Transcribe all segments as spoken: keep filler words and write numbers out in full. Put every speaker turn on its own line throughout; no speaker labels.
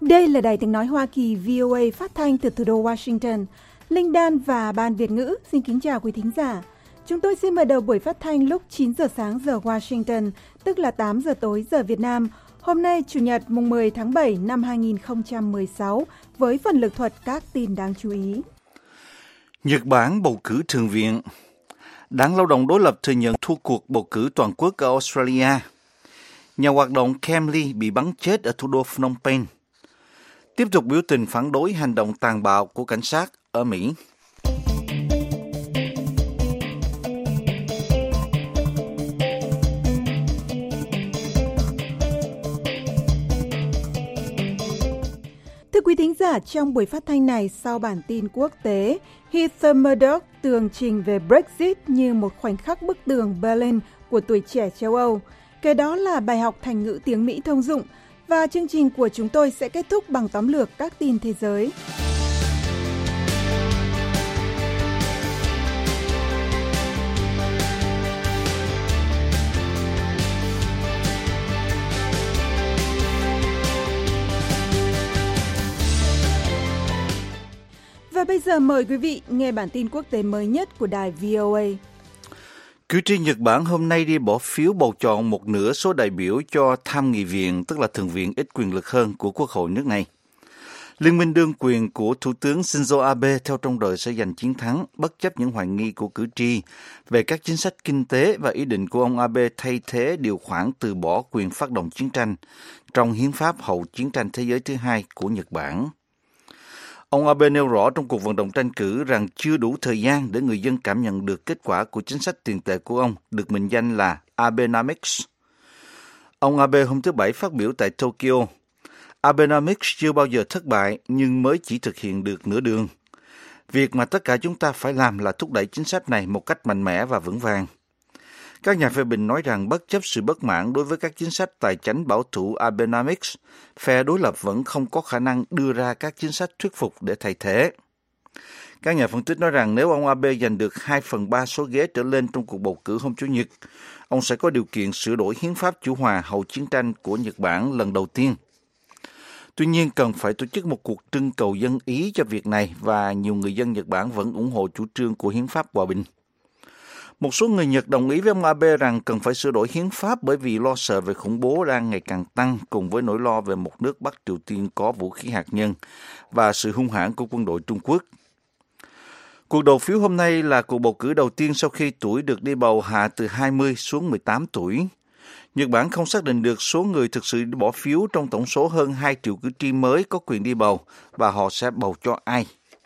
Đây là Đài Tiếng Nói Hoa Kỳ vê o a phát thanh từ thủ đô Washington. Linh Đan và Ban Việt ngữ xin kính chào quý thính giả. Chúng tôi xin mở đầu buổi phát thanh lúc chín giờ sáng giờ Washington, tức là tám giờ tối giờ Việt Nam. Hôm nay, Chủ nhật mùng mười tháng bảy năm hai nghìn không trăm mười sáu, với phần lược thuật các tin đáng chú ý.
Nhật Bản bầu cử thượng viện. Đảng Lao động đối lập thừa nhận thua cuộc bầu cử toàn quốc ở Australia. Nhà hoạt động Cam Lee bị bắn chết ở thủ đô Phnom Penh. Tiếp tục biểu tình phản đối hành động tàn bạo của cảnh sát ở Mỹ.
Thưa quý thính giả, trong buổi phát thanh này sau bản tin quốc tế, Heather Murdoch tường trình về Brexit như một khoảnh khắc bức tường Berlin của tuổi trẻ châu Âu. Kế đó là bài học thành ngữ tiếng Mỹ thông dụng. Và chương trình của chúng tôi sẽ kết thúc bằng tóm lược các tin thế giới. Và bây giờ mời quý vị nghe bản tin quốc tế mới nhất của đài vê o a.
Cử tri Nhật Bản hôm nay đi bỏ phiếu bầu chọn một nửa số đại biểu cho tham nghị viện, tức là thượng viện ít quyền lực hơn của quốc hội nước này. Liên minh đương quyền của Thủ tướng Shinzo Abe theo trông đợi sẽ giành chiến thắng, bất chấp những hoài nghi của cử tri về các chính sách kinh tế và ý định của ông Abe thay thế điều khoản từ bỏ quyền phát động chiến tranh trong hiến pháp hậu chiến tranh thế giới thứ hai của Nhật Bản. Ông Abe nêu rõ trong cuộc vận động tranh cử rằng chưa đủ thời gian để người dân cảm nhận được kết quả của chính sách tiền tệ của ông, được mệnh danh là Abenomics. Ông Abe hôm thứ Bảy phát biểu tại Tokyo. Abenomics chưa bao giờ thất bại nhưng mới chỉ thực hiện được nửa đường. Việc mà tất cả chúng ta phải làm là thúc đẩy chính sách này một cách mạnh mẽ và vững vàng. Các nhà phê bình nói rằng bất chấp sự bất mãn đối với các chính sách tài chánh bảo thủ Abenomics, phe đối lập vẫn không có khả năng đưa ra các chính sách thuyết phục để thay thế. Các nhà phân tích nói rằng nếu ông Abe giành được hai phần ba số ghế trở lên trong cuộc bầu cử hôm Chủ nhật, ông sẽ có điều kiện sửa đổi hiến pháp chủ hòa hậu chiến tranh của Nhật Bản lần đầu tiên. Tuy nhiên, cần phải tổ chức một cuộc trưng cầu dân ý cho việc này và nhiều người dân Nhật Bản vẫn ủng hộ chủ trương của hiến pháp hòa bình. Một số người Nhật đồng ý với ông Abe rằng cần phải sửa đổi hiến pháp bởi vì lo sợ về khủng bố đang ngày càng tăng cùng với nỗi lo về một nước Bắc Triều Tiên có vũ khí hạt nhân và sự hung hãn của quân đội Trung Quốc. Cuộc đầu phiếu hôm nay là cuộc bầu cử đầu tiên sau khi tuổi được đi bầu hạ từ hai mươi xuống mười tám tuổi. Nhật Bản không xác định được số người thực sự bỏ phiếu trong tổng số hơn hai triệu cử tri mới có quyền đi bầu và họ sẽ bầu cho ai.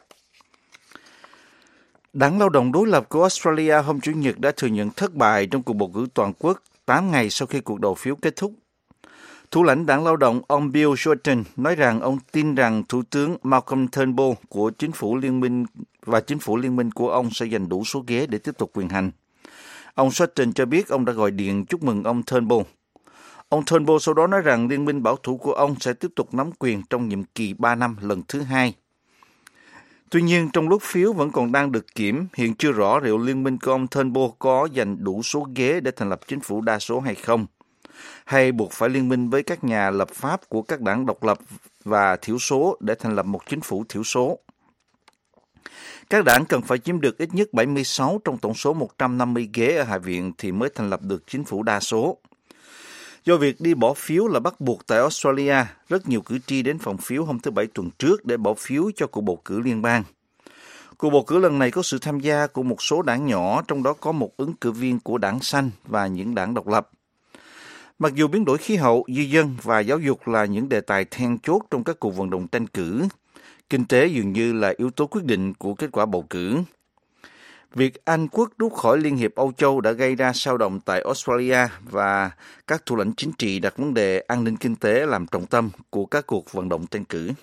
Đảng Lao động đối lập của Australia hôm Chủ nhật đã thừa nhận thất bại trong cuộc bầu cử toàn quốc tám ngày sau khi cuộc đầu phiếu kết thúc. Thủ lãnh Đảng Lao động ông Bill Shorten nói rằng ông tin rằng Thủ tướng Malcolm Turnbull của chính phủ liên minh và chính phủ liên minh của ông sẽ giành đủ số ghế để tiếp tục quyền hành. Ông Shorten cho biết ông đã gọi điện chúc mừng ông Turnbull. Ông Turnbull sau đó nói rằng liên minh bảo thủ của ông sẽ tiếp tục nắm quyền trong nhiệm kỳ ba năm lần thứ hai. Tuy nhiên, trong lúc phiếu vẫn còn đang được kiểm, hiện chưa rõ liệu liên minh của ông Turnbull có giành đủ số ghế để thành lập chính phủ đa số hay không, hay buộc phải liên minh với các nhà lập pháp của các đảng độc lập và thiểu số để thành lập một chính phủ thiểu số. Các đảng cần phải chiếm được ít nhất bảy mươi sáu trong tổng số một trăm năm mươi ghế ở Hạ viện thì mới thành lập được chính phủ đa số. Do việc đi bỏ phiếu là bắt buộc tại Australia, rất nhiều cử tri đến phòng phiếu hôm thứ Bảy tuần trước để bỏ phiếu cho cuộc bầu cử liên bang. Cuộc bầu cử lần này có sự tham gia của một số đảng nhỏ, trong đó có một ứng cử viên của đảng Xanh và những đảng độc lập. Mặc dù biến đổi khí hậu, di dân và giáo dục là những đề tài then chốt trong các cuộc vận động tranh cử, kinh tế dường như là yếu tố quyết định của kết quả bầu cử. Việc Anh quốc rút khỏi Liên hiệp Âu Châu đã gây ra xao động tại Australia và các thủ lãnh chính trị đặt vấn đề an ninh kinh tế làm trọng tâm của các cuộc vận động tranh cử.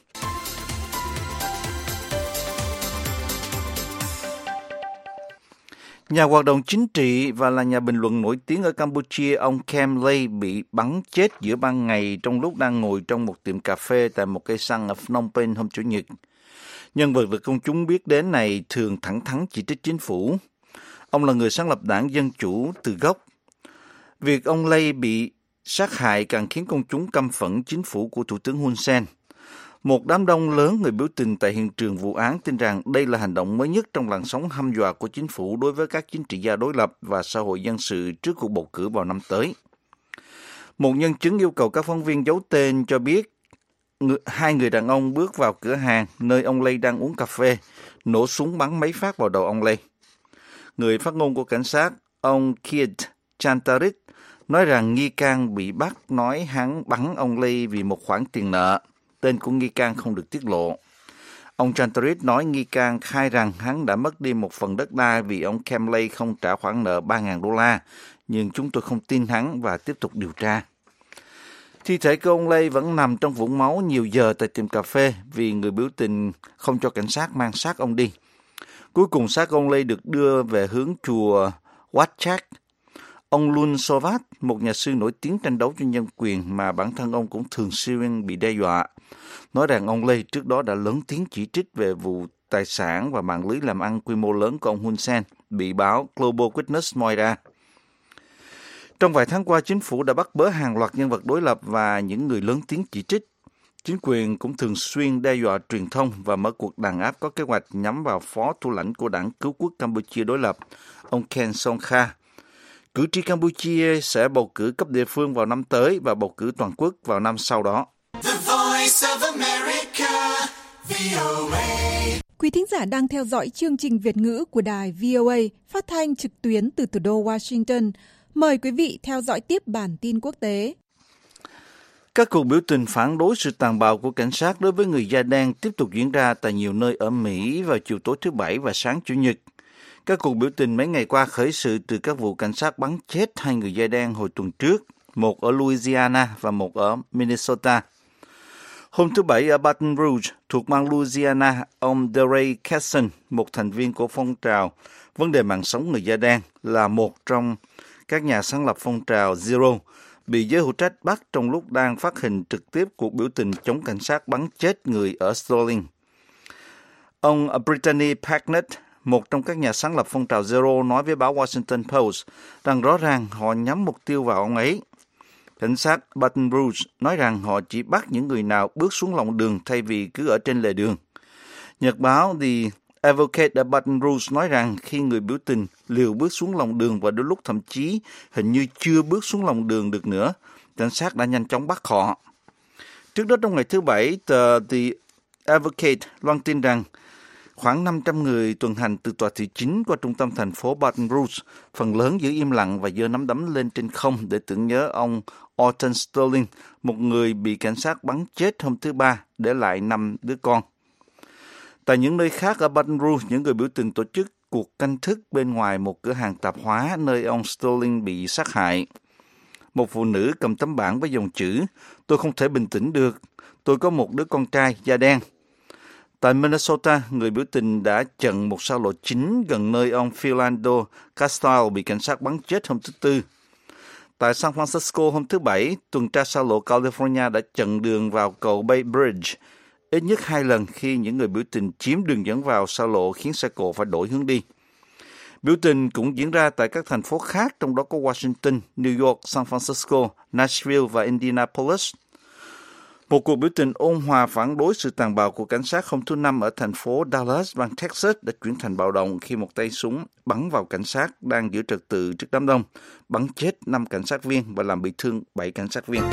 Nhà hoạt động chính trị và là nhà bình luận nổi tiếng ở Campuchia, ông Cam Lee bị bắn chết giữa ban ngày trong lúc đang ngồi trong một tiệm cà phê tại một cây xăng ở Phnom Penh hôm Chủ nhật. Nhân vật được công chúng biết đến này thường thẳng thắn chỉ trích chính phủ. Ông là người sáng lập đảng Dân Chủ từ gốc. Việc ông Lay bị sát hại càng khiến công chúng căm phẫn chính phủ của Thủ tướng Hun Sen. Một đám đông lớn người biểu tình tại hiện trường vụ án tin rằng đây là hành động mới nhất trong làn sóng hăm dọa của chính phủ đối với các chính trị gia đối lập và xã hội dân sự trước cuộc bầu cử vào năm tới. Một nhân chứng yêu cầu các phóng viên giấu tên cho biết người, hai người đàn ông bước vào cửa hàng nơi ông Lay đang uống cà phê, nổ súng bắn mấy phát vào đầu ông Lay. Người phát ngôn của cảnh sát, ông Keith Chantarit, nói rằng nghi can bị bắt nói hắn bắn ông Lay vì một khoản tiền nợ. Tên của nghi can không được tiết lộ. Ông Chantarit nói nghi can khai rằng hắn đã mất đi một phần đất đai vì ông Kem Lay không trả khoản nợ ba nghìn đô la, nhưng chúng tôi không tin hắn và tiếp tục điều tra. Thi thể của ông Lay vẫn nằm trong vũng máu nhiều giờ tại tiệm cà phê vì người biểu tình không cho cảnh sát mang xác ông đi. Cuối cùng xác ông Lay được đưa về hướng chùa Wat Chak. Ông Lun Sovat, một nhà sư nổi tiếng tranh đấu cho nhân quyền mà bản thân ông cũng thường xuyên bị đe dọa, nói rằng ông Lay trước đó đã lớn tiếng chỉ trích về vụ tài sản và mạng lưới làm ăn quy mô lớn của ông Hun Sen, bị báo Global Witness moi ra. Trong vài tháng qua, chính phủ đã bắt bớ hàng loạt nhân vật đối lập và những người lớn tiếng chỉ trích. Chính quyền cũng thường xuyên đe dọa truyền thông và mở cuộc đàn áp có kế hoạch nhắm vào phó thủ lãnh của đảng cứu quốc Campuchia đối lập, ông Ken Songkha. Cử tri Campuchia sẽ bầu cử cấp địa phương vào năm tới và bầu cử toàn quốc vào năm sau đó.
Quý thính giả đang theo dõi chương trình Việt ngữ của đài vê o a phát thanh trực tuyến từ thủ đô Washington. Mời quý vị theo dõi tiếp bản tin quốc tế.
Các cuộc biểu tình phản đối sự tàn bạo của cảnh sát đối với người da đen tiếp tục diễn ra tại nhiều nơi ở Mỹ vào chiều tối thứ Bảy và sáng Chủ nhật. Các cuộc biểu tình mấy ngày qua khởi sự từ các vụ cảnh sát bắn chết hai người da đen hồi tuần trước, một ở Louisiana và một ở Minnesota. Hôm thứ Bảy ở Baton Rouge, thuộc bang Louisiana, ông DeRay Casson, một thành viên của phong trào vấn đề mạng sống người da đen, là một trong các nhà sáng lập phong trào Zero, bị giới hữu trách bắt trong lúc đang phát hình trực tiếp cuộc biểu tình chống cảnh sát bắn chết người ở Sterling. Ông Brittany Packnett, một trong các nhà sáng lập phong trào Zero, nói với báo Washington Post rằng rõ ràng họ nhắm mục tiêu vào ông ấy. Cảnh sát Baton Rouge nói rằng họ chỉ bắt những người nào bước xuống lòng đường thay vì cứ ở trên lề đường. Nhật báo The Advocate ở Baton Rouge nói rằng khi người biểu tình liều bước xuống lòng đường và đôi lúc thậm chí hình như chưa bước xuống lòng đường được nữa, cảnh sát đã nhanh chóng bắt họ. Trước đó trong ngày thứ Bảy, tờ The Advocate loan tin rằng khoảng năm trăm người tuần hành từ tòa thị chính qua trung tâm thành phố Baton Rouge, phần lớn giữ im lặng và giơ nắm đấm lên trên không để tưởng nhớ ông Alton Sterling, một người bị cảnh sát bắn chết hôm thứ Ba, để lại năm đứa con. Tại những nơi khác ở Baton Rouge, những người biểu tình tổ chức cuộc canh thức bên ngoài một cửa hàng tạp hóa nơi ông Sterling bị sát hại. Một phụ nữ cầm tấm bảng với dòng chữ "Tôi không thể bình tĩnh được, tôi có một đứa con trai da đen". Tại Minnesota, người biểu tình đã chặn một xa lộ chính gần nơi ông Philando Castile bị cảnh sát bắn chết hôm thứ Tư. Tại San Francisco hôm thứ Bảy, tuần tra xa lộ California đã chặn đường vào cầu Bay Bridge ít nhất hai lần khi những người biểu tình chiếm đường dẫn vào xa lộ khiến xe cộ phải đổi hướng đi. Biểu tình cũng diễn ra tại các thành phố khác, trong đó có Washington, New York, San Francisco, Nashville và Indianapolis. Một cuộc biểu tình ôn hòa phản đối sự tàn bạo của cảnh sát hôm thứ Năm ở thành phố Dallas, bang Texas đã chuyển thành bạo động khi một tay súng bắn vào cảnh sát đang giữ trật tự trước đám đông, bắn chết năm cảnh sát viên và làm bị thương bảy cảnh sát viên.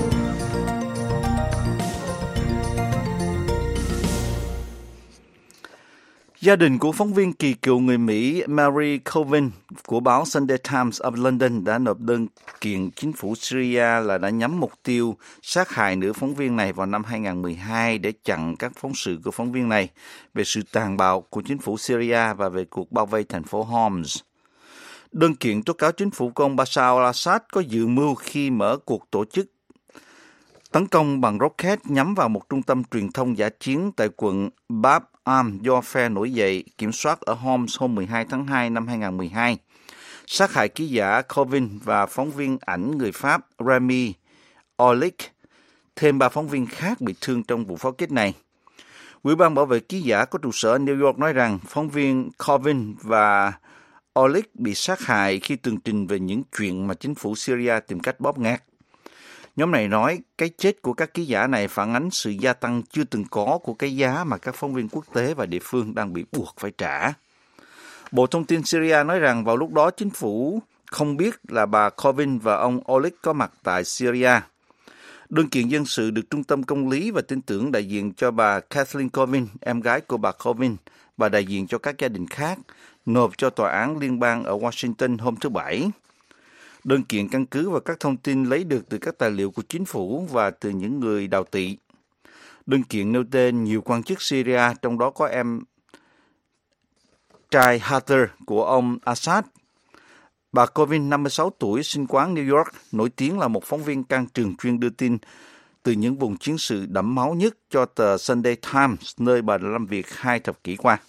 Gia đình của phóng viên kỳ cựu người Mỹ Mary Colvin của báo Sunday Times of London đã nộp đơn kiện chính phủ Syria là đã nhắm mục tiêu sát hại nữ phóng viên này vào năm hai không một hai để chặn các phóng sự của phóng viên này về sự tàn bạo của chính phủ Syria và về cuộc bao vây thành phố Homs. Đơn kiện tố cáo chính phủ của ông Bashar al-Assad có dự mưu khi mở cuộc tổ chức tấn công bằng rocket nhắm vào một trung tâm truyền thông dã chiến tại quận Bab Am do phe nổi dậy kiểm soát ở Homs hôm mười hai tháng hai năm hai không một hai, sát hại ký giả Colvin và phóng viên ảnh người Pháp Rami Orlik. Thêm ba phóng viên khác bị thương trong vụ pháo kích này. Ủy ban bảo vệ ký giả có trụ sở ở New York nói rằng phóng viên Colvin và Orlik bị sát hại khi tường trình về những chuyện mà chính phủ Syria tìm cách bóp nghẹt. Nhóm này nói cái chết của các ký giả này phản ánh sự gia tăng chưa từng có của cái giá mà các phóng viên quốc tế và địa phương đang bị buộc phải trả. Bộ Thông tin Syria nói rằng vào lúc đó chính phủ không biết là bà Kovin và ông Oleg có mặt tại Syria. Đơn kiện dân sự được Trung tâm Công lý và Tin tưởng đại diện cho bà Kathleen Kovin, em gái của bà Kovin, và đại diện cho các gia đình khác, nộp cho Tòa án Liên bang ở Washington hôm thứ Bảy. Đơn kiện căn cứ vào các thông tin lấy được từ các tài liệu của chính phủ và từ những người đào tị. Đơn kiện nêu tên nhiều quan chức Syria, trong đó có em trai Hather của ông Assad. Bà Kovin, năm mươi sáu tuổi, sinh quán New York, nổi tiếng là một phóng viên can trường chuyên đưa tin từ những vùng chiến sự đẫm máu nhất cho tờ Sunday Times, nơi bà đã làm việc hai thập kỷ qua.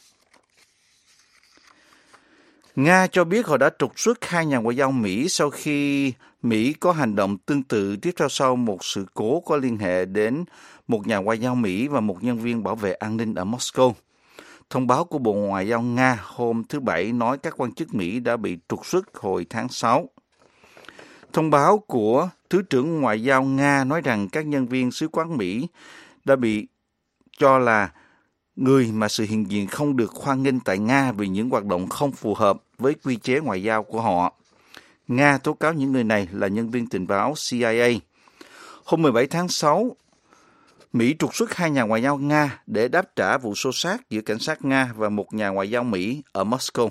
Nga cho biết họ đã trục xuất hai nhà ngoại giao Mỹ sau khi Mỹ có hành động tương tự tiếp theo sau một sự cố có liên hệ đến một nhà ngoại giao Mỹ và một nhân viên bảo vệ an ninh ở Moscow. Thông báo của Bộ Ngoại giao Nga hôm thứ Bảy nói các quan chức Mỹ đã bị trục xuất hồi tháng sáu. Thông báo của Thứ trưởng Ngoại giao Nga nói rằng các nhân viên sứ quán Mỹ đã bị cho là người mà sự hiện diện không được hoan nghênh tại Nga vì những hoạt động không phù hợp với quy chế ngoại giao của họ. Nga tố cáo những người này là nhân viên tình báo C I A. Hôm mười bảy tháng sáu, Mỹ trục xuất hai nhà ngoại giao Nga để đáp trả vụ xô xát giữa cảnh sát Nga và một nhà ngoại giao Mỹ ở Moscow.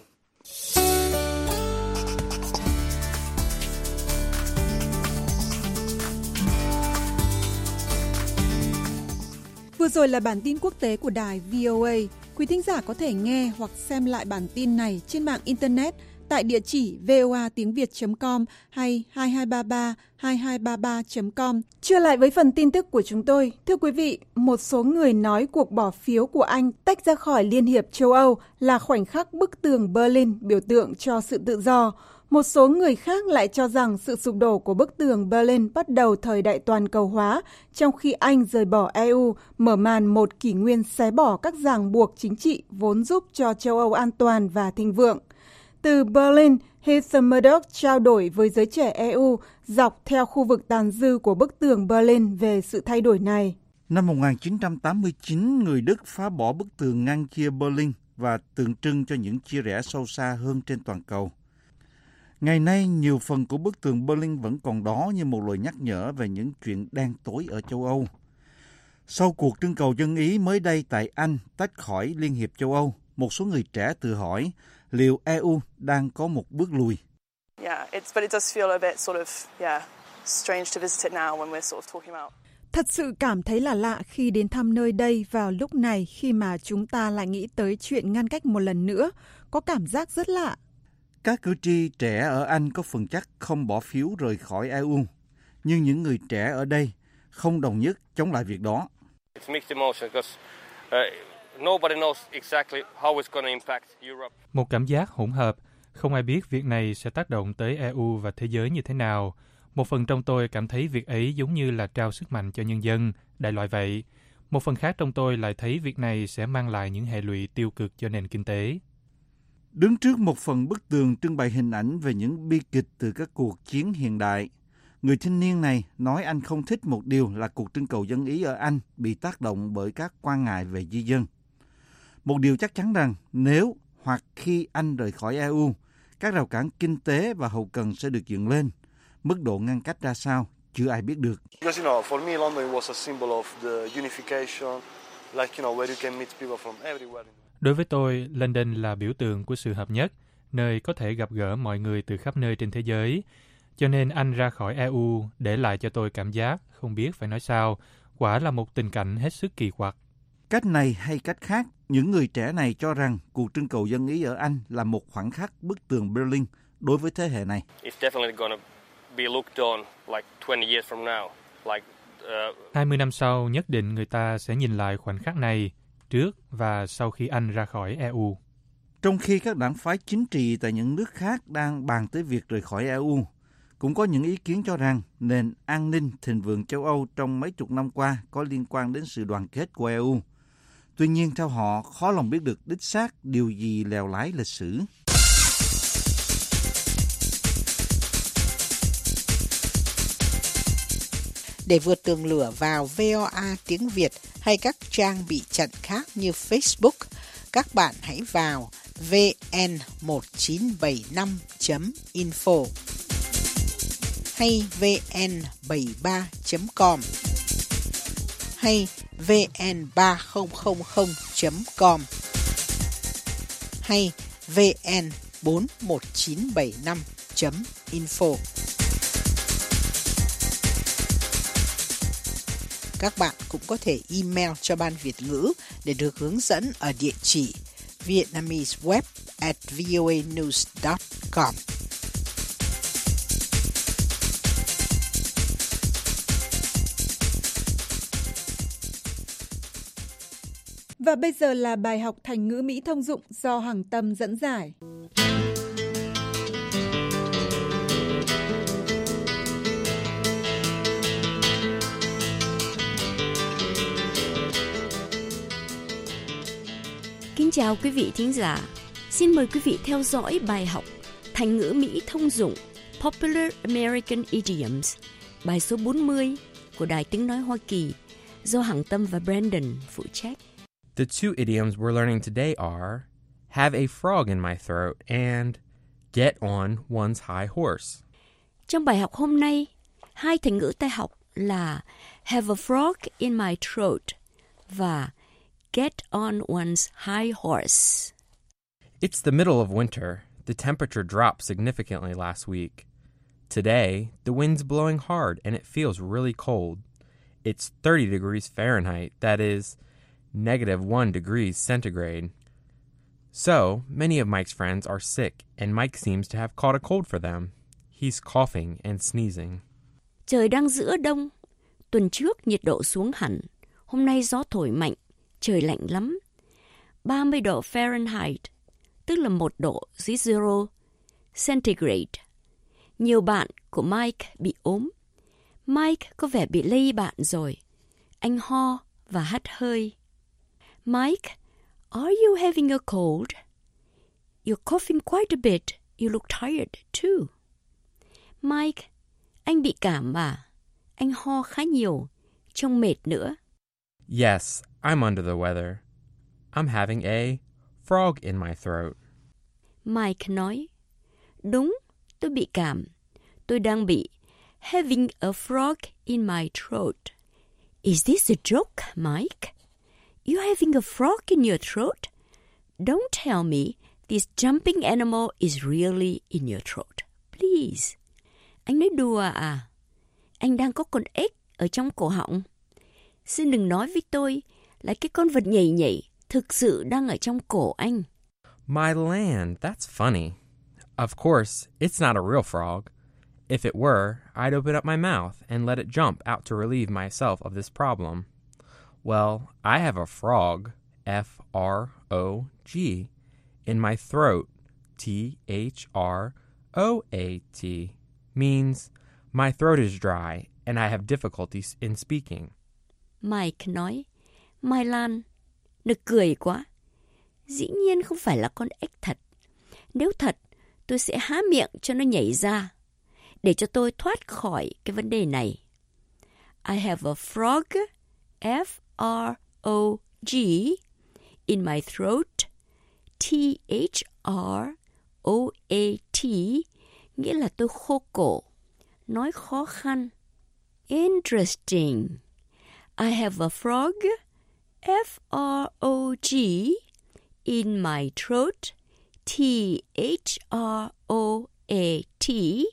Vừa rồi là bản tin quốc tế của đài vê o a. Quý thính giả có thể nghe hoặc xem lại bản tin này trên mạng Internet tại địa chỉ voa tiếng việt chấm com hay hai hai ba ba hai hai ba ba chấm com. Trở lại với phần tin tức của chúng tôi. Thưa quý vị, một số người nói cuộc bỏ phiếu của Anh tách ra khỏi Liên hiệp châu Âu là khoảnh khắc bức tường Berlin biểu tượng cho sự tự do. Một số người khác lại cho rằng sự sụp đổ của bức tường Berlin bắt đầu thời đại toàn cầu hóa, trong khi Anh rời bỏ E U, mở màn một kỷ nguyên xé bỏ các ràng buộc chính trị vốn giúp cho châu Âu an toàn và thịnh vượng. Từ Berlin, Heather Murdoch trao đổi với giới trẻ E U dọc theo khu vực tàn dư của bức tường Berlin về sự thay đổi này.
Năm một nghìn chín trăm tám mươi chín, người Đức phá bỏ bức tường ngăn chia Berlin và tượng trưng cho những chia rẽ sâu xa hơn trên toàn cầu. Ngày nay, nhiều phần của bức tường Berlin vẫn còn đó như một lời nhắc nhở về những chuyện đen tối ở châu Âu. Sau cuộc trưng cầu dân Ý mới đây tại Anh tách khỏi Liên hiệp châu Âu, một số người trẻ tự hỏi liệu E U đang có một bước lùi.
Thật sự cảm thấy là lạ khi đến thăm nơi đây vào lúc này khi mà chúng ta lại nghĩ tới chuyện ngăn cách một lần nữa. Có cảm giác rất lạ.
Các cử tri trẻ ở Anh có phần chắc không bỏ phiếu rời khỏi E U, nhưng những người trẻ ở đây không đồng nhất chống lại việc đó.
Một cảm giác hỗn hợp, không ai biết việc này sẽ tác động tới E U và thế giới như thế nào. Một phần trong tôi cảm thấy việc ấy giống như là trao sức mạnh cho nhân dân, đại loại vậy. Một phần khác trong tôi lại thấy việc này sẽ mang lại những hệ lụy tiêu cực cho nền kinh tế.
Đứng trước một phần bức tường trưng bày hình ảnh về những bi kịch từ các cuộc chiến hiện đại, người thanh niên này nói anh không thích một điều là cuộc trưng cầu dân Ý ở Anh bị tác động bởi các quan ngại về di dân. Một điều chắc chắn rằng nếu hoặc khi Anh rời khỏi E U, các rào cản kinh tế và hậu cần sẽ được dựng lên. Mức độ ngăn cách ra sao, chưa ai biết được.
Đối với tôi, London là biểu tượng của sự hợp nhất, nơi có thể gặp gỡ mọi người từ khắp nơi trên thế giới. Cho nên Anh ra khỏi E U để lại cho tôi cảm giác không biết phải nói sao, quả là một tình cảnh hết sức kỳ quặc.
Cách này hay cách khác, những người trẻ này cho rằng cuộc trưng cầu dân Ý ở Anh là một khoảnh khắc bức tường Berlin đối với thế hệ này.
hai mươi năm sau, nhất định người ta sẽ nhìn lại khoảnh khắc này, trước và sau khi Anh ra khỏi E U.
Trong khi các đảng phái chính trị tại những nước khác đang bàn tới việc rời khỏi E U, cũng có những ý kiến cho rằng nền an ninh thịnh vượng châu Âu trong mấy chục năm qua có liên quan đến sự đoàn kết của E U. Tuy nhiên, theo họ, khó lòng biết được đích xác điều gì lèo lái lịch sử.
Để vượt tường lửa vào vê o a tiếng Việt hay các trang bị chặn khác như Facebook, các bạn hãy vào vê en một chín bảy năm chấm info hay vê en bảy ba chấm com hay vê en ba không không không chấm com hay vê en bốn một chín bảy năm chấm info. Các bạn cũng có thể email cho Ban Việt ngữ để được hướng dẫn ở địa chỉ vietnameseweb at voanews dot com.
Và bây giờ là bài học thành ngữ Mỹ thông dụng do Hằng Tâm dẫn giải.
Kính chào quý vị thính giả. Xin mời quý vị theo dõi bài học thành ngữ Mỹ thông dụng Popular American Idioms, bài số bốn mươi của Đài Tiếng Nói Hoa Kỳ do Hằng Tâm và Brandon phụ trách.
The two idioms we're learning today are have a frog in my throat and get on one's high horse.
Trong bài học hôm nay, hai thành ngữ ta học là have a frog in my throat và get on one's high horse.
It's the middle of winter. The temperature dropped significantly last week. Today, the wind's blowing hard and it feels really cold. It's thirty degrees Fahrenheit, that is, negative one degrees centigrade. So, many of Mike's friends are sick, and Mike seems to have caught a cold for them. He's coughing and sneezing.
Trời đang giữa đông. Tuần trước nhiệt độ xuống hẳn. Hôm nay gió thổi mạnh. Trời lạnh lắm. ba mươi độ Fahrenheit, tức là một độ dưới zero centigrade. Nhiều bạn của Mike bị ốm. Mike có vẻ bị lây bạn rồi. Anh ho và hắt hơi. Mike, are you having a cold? You're coughing quite a bit. You look tired too. Mike, anh bị cảm à? Anh ho khá nhiều. Trông mệt nữa.
Yes, I'm under the weather. I'm having a frog in my throat.
Mike nói, đúng, tôi bị cảm. Tôi đang bị having a frog in my throat. Is this a joke, Mike? You're having a frog in your throat? Don't tell me this jumping animal is really in your throat. Please. Anh nói đùa à? Anh đang có con ếch ở trong cổ họng. Xin đừng nói với tôi là cái con vật nhảy nhảy thực sự đang ở trong cổ anh.
My land, that's funny. Of course, it's not a real frog. If it were, I'd open up my mouth and let it jump out to relieve myself of this problem. Well, I have a frog, F R O G, in my throat, T H R O A T, means my throat is dry and I have difficulties in speaking.
Mike nói, Mai Lan, nực cười quá. Dĩ nhiên không phải là con ếch thật. Nếu thật, tôi sẽ há miệng cho nó nhảy ra, để cho tôi thoát khỏi cái vấn đề này. I have a frog, F R O G, in my throat, T H R O A T, nghĩa là tôi khô cổ, nói khó khăn. Interesting. I have a frog, F R O G, in my throat, T H R O A T,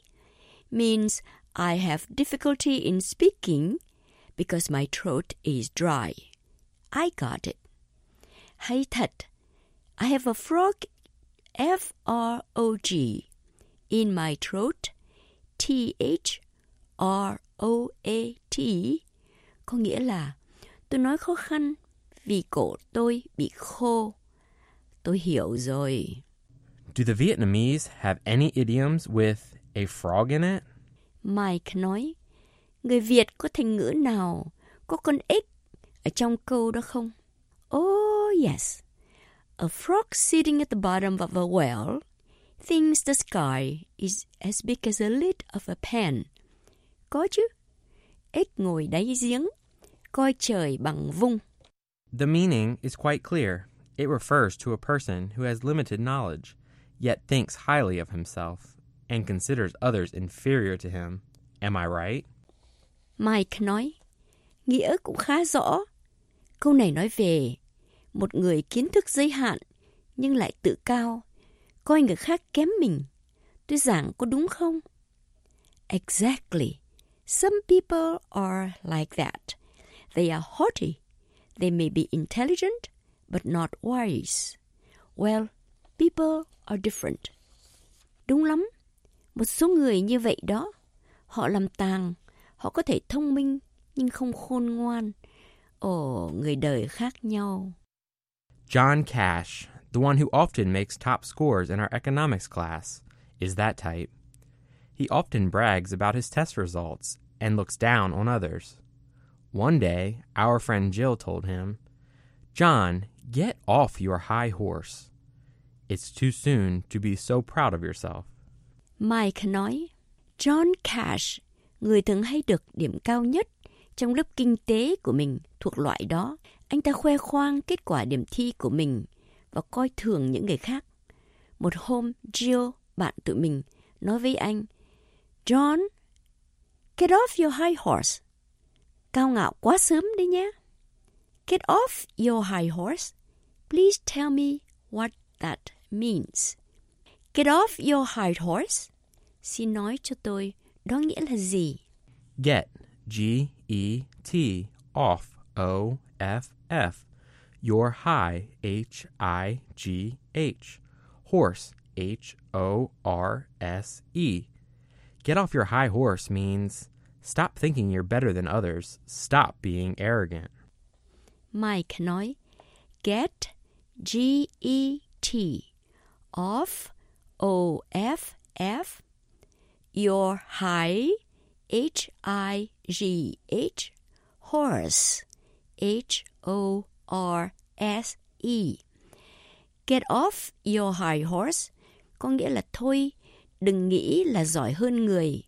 means I have difficulty in speaking because my throat is dry. I got it. Hay thật. I have a frog, F R O G, in my throat, T H R O A T, có nghĩa là tôi nói khó khăn vì cổ tôi bị khô. Tôi hiểu rồi.
Do the Vietnamese have any idioms with a frog in it?
Mike nói, người Việt có thành ngữ nào có con ếch ở trong câu đó không? Oh, yes. A frog sitting at the bottom of a well thinks the sky is as big as a lid of a pen. Có chứ. ếch ngồi đáy giếng, coi trời bằng vung.
The meaning is quite clear. It refers to a person who has limited knowledge, yet thinks highly of himself and considers others inferior to him. Am I right?
Mike nói, nghĩa cũng khá rõ. Câu này nói về một người kiến thức giới hạn nhưng lại tự cao, coi người khác kém mình. Tôi giảng có đúng không? Exactly. Some people are like that. They are haughty. They may be intelligent, but not wise. Well, people are different. Đúng lắm. Một số người như vậy đó. Họ làm tàng. Họ có thể thông minh, nhưng không khôn ngoan. Ồ, người đời khác nhau.
John Cash, the one who often makes top scores in our economics class, is that type. He often brags about his test results and looks down on others. One day, our friend Jill told him, "John, get off your high horse. It's too soon to be so proud of yourself."
Mike nói, John Cash, người thường hay được điểm cao nhất trong lớp kinh tế của mình thuộc loại đó. Anh ta khoe khoang kết quả điểm thi của mình và coi thường những người khác. Một hôm, Jill, bạn tụi mình, nói với anh, John, get off your high horse. Cao ngạo quá sớm đấy nhé. Get off your high horse. Please tell me what that means. Get off your high horse. Xin nói cho tôi, đó nghĩa là gì?
Get, G E T, off, O F F. Your high, H I G H. Horse, H O R S E. Get off your high horse means stop thinking you're better than others. Stop being arrogant.
Mike nói, get, G E T, off, O F F. Your high, H I G H. Horse, H O R S E. Get off your high horse có nghĩa là thôi, đừng nghĩ là giỏi hơn người.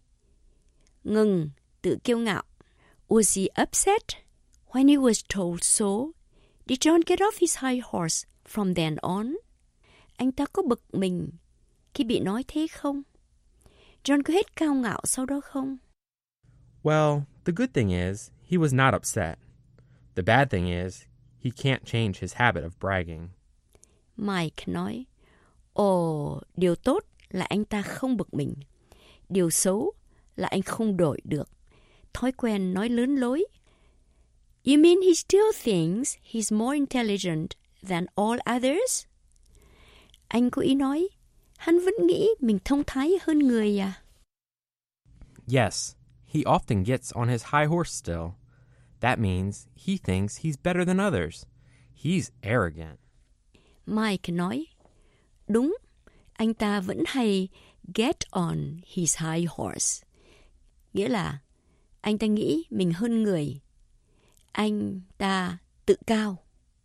Ngừng, tự kiêu ngạo. Was he upset when he was told so? Did John get off his high horse from then on? Anh ta có bực mình khi bị nói thế không? John có hết cao ngạo sau đó không?
Well, the good thing is, he was not upset. The bad thing is, he can't change his habit of bragging.
Mike nói, ồ, điều tốt là anh ta không bực mình. Điều xấu là anh không đổi được. Thói quen nói lớn lối. You mean he still thinks he's more intelligent than all others? Anh có ý nói, hắn vẫn nghĩ mình thông thái hơn người à?
Yes, he often gets on his high horse still. That means he thinks he's better than others. He's arrogant.
Mike nói, đúng, anh ta vẫn hay get on his high horse. Nghĩa là anh ta nghĩ mình hơn người. Anh ta tự cao.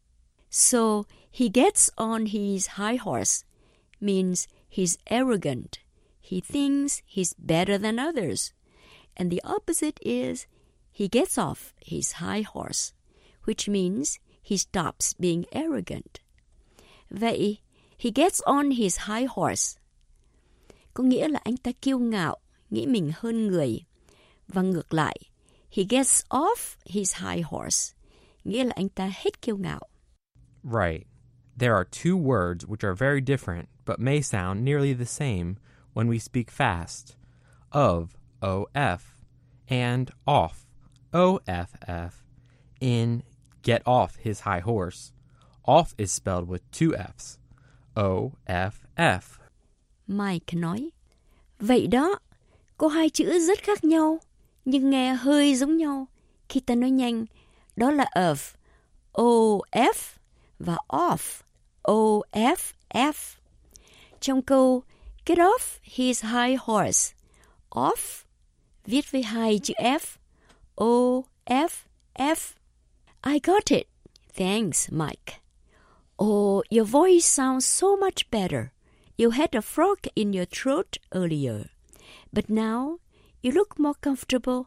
So he gets on his high horse means he's arrogant. He thinks he's better than others. And the opposite is he gets off his high horse, which means he stops being arrogant. Vậy, he gets on his high horse có nghĩa là anh ta kiêu ngạo, nghĩ mình hơn người. Và ngược lại, he gets off his high horse nghĩa là anh ta hết kiêu ngạo.
Right. There are two words which are very different but may sound nearly the same when we speak fast. Of, O F, and off, O F F. In get off his high horse, off is spelled with two F's, O F F.
Mike nói, vậy đó, có hai chữ rất khác nhau, nhưng nghe hơi giống nhau. Khi ta nói nhanh, đó là of, O F, và off, O F F. Trong câu get off his high horse, off viết với hai chữ F, O F F. I got it. Thanks, Mike. Oh, your voice sounds so much better. You had a frog in your throat earlier, but now you look more comfortable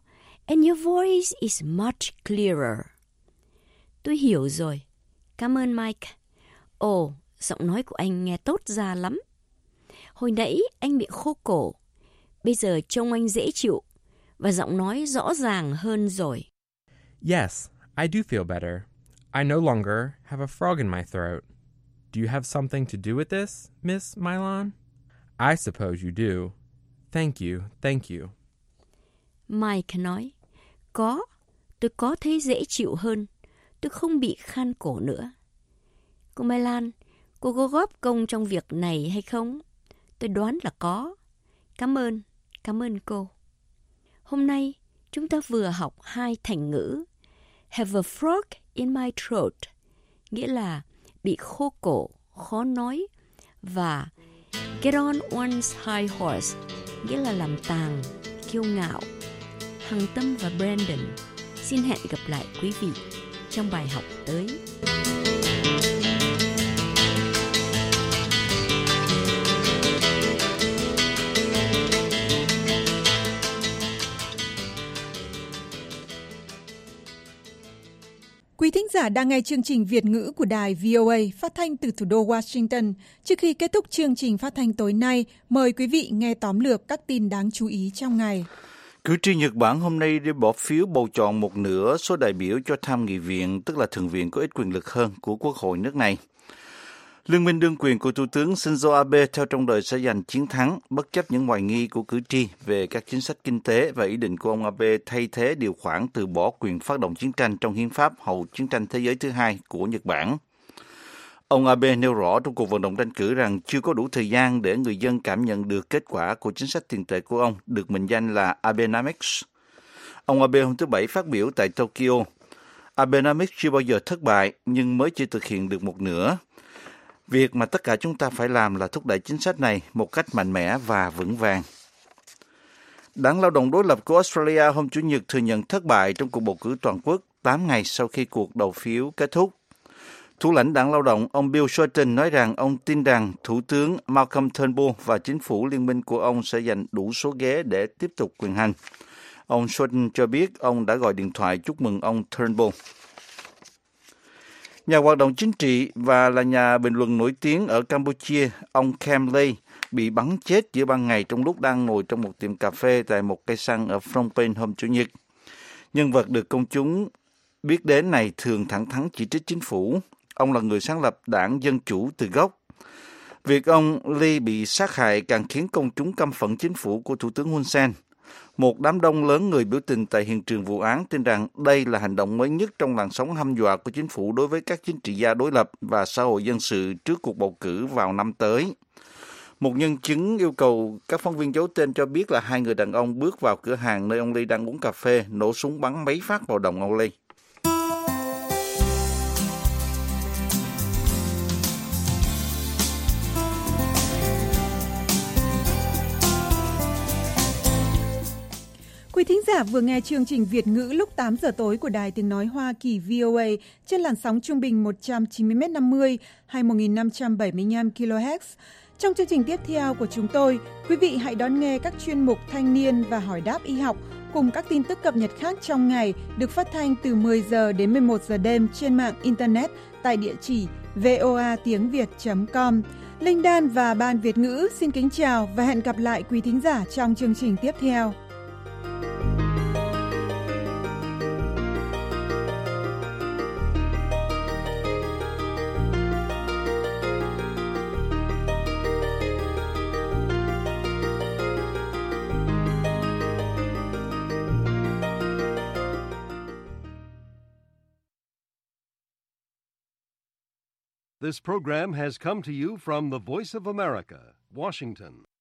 And your voice is much clearer. Tôi hiểu rồi. Cảm ơn Mike. Ồ, giọng nói của anh nghe tốt ra lắm. Hồi nãy anh bị khô cổ. Bây giờ trông anh dễ chịu. Và giọng nói rõ ràng hơn rồi.
Yes, I do feel better. I no longer have a frog in my throat. Do you have something to do with this, Miss Mylon? I suppose you do. Thank you, thank you.
Mike nói, có, tôi có thấy dễ chịu hơn. Tôi không bị khan cổ nữa. Cô Mai Lan, cô có góp công trong việc này hay không? Tôi đoán là có. Cảm ơn, cảm ơn cô. Hôm nay, chúng ta vừa học hai thành ngữ. Have a frog in my throat, nghĩa là bị khô cổ, khó nói. Và get on one's high horse, nghĩa là làm tàng, kiêu ngạo. Hằng Tâm và Brandon xin hẹn gặp lại quý vị trong bài học tới.
Quý thính giả đang nghe chương trình Việt ngữ của đài vê o a phát thanh từ thủ đô Washington. Trước khi kết thúc chương trình phát thanh tối nay, mời quý vị nghe tóm lược các tin đáng chú ý trong ngày.
Cử tri Nhật Bản hôm nay đi bỏ phiếu bầu chọn một nửa số đại biểu cho tham nghị viện, tức là thượng viện có ít quyền lực hơn của quốc hội nước này. Liên minh đương quyền của Thủ tướng Shinzo Abe theo trong đời sẽ giành chiến thắng, bất chấp những hoài nghi của cử tri về các chính sách kinh tế và ý định của ông Abe thay thế điều khoản từ bỏ quyền phát động chiến tranh trong hiến pháp hậu chiến tranh thế giới thứ hai của Nhật Bản. Ông Abe nêu rõ trong cuộc vận động tranh cử rằng chưa có đủ thời gian để người dân cảm nhận được kết quả của chính sách tiền tệ của ông, được mệnh danh là Abenomics. Ông Abe hôm thứ Bảy phát biểu tại Tokyo. Abenomics chưa bao giờ thất bại, nhưng mới chỉ thực hiện được một nửa. Việc mà tất cả chúng ta phải làm là thúc đẩy chính sách này một cách mạnh mẽ và vững vàng. Đảng Lao động đối lập của Australia hôm Chủ nhật thừa nhận thất bại trong cuộc bầu cử toàn quốc tám ngày sau khi cuộc đầu phiếu kết thúc. Thủ lãnh Đảng Lao động, ông Bill Shorten nói rằng ông tin rằng Thủ tướng Malcolm Turnbull và chính phủ liên minh của ông sẽ giành đủ số ghế để tiếp tục quyền hành. Ông Shorten cho biết ông đã gọi điện thoại chúc mừng ông Turnbull. Nhà hoạt động chính trị và là nhà bình luận nổi tiếng ở Campuchia, ông Kem Lay bị bắn chết giữa ban ngày trong lúc đang ngồi trong một tiệm cà phê tại một cây xăng ở Phnom Penh hôm Chủ nhật. Nhân vật được công chúng biết đến này thường thẳng thắn chỉ trích chính phủ. Ông là người sáng lập Đảng Dân Chủ từ gốc. Việc ông Lee bị sát hại càng khiến công chúng căm phẫn chính phủ của Thủ tướng Hun Sen. Một đám đông lớn người biểu tình tại hiện trường vụ án tin rằng đây là hành động mới nhất trong làn sóng hăm dọa của chính phủ đối với các chính trị gia đối lập và xã hội dân sự trước cuộc bầu cử vào năm tới. Một nhân chứng yêu cầu các phóng viên giấu tên cho biết là hai người đàn ông bước vào cửa hàng nơi ông Lee đang uống cà phê, nổ súng bắn mấy phát vào đầu ông Lee.
Quý thính giả vừa nghe chương trình Việt ngữ lúc tám giờ tối của Đài Tiếng Nói Hoa Kỳ vê o a trên làn sóng trung bình một trăm chín mươi mét năm mươi hay một nghìn năm trăm bảy mươi lăm ki lô héc. Trong chương trình tiếp theo của chúng tôi, quý vị hãy đón nghe các chuyên mục Thanh niên và Hỏi đáp y học cùng các tin tức cập nhật khác trong ngày được phát thanh từ mười giờ đến mười một giờ đêm trên mạng Internet tại địa chỉ voa tiếng việt chấm com. Linh Đan và Ban Việt ngữ xin kính chào và hẹn gặp lại quý thính giả trong chương trình tiếp theo.
This program has come to you from the Voice of America, Washington.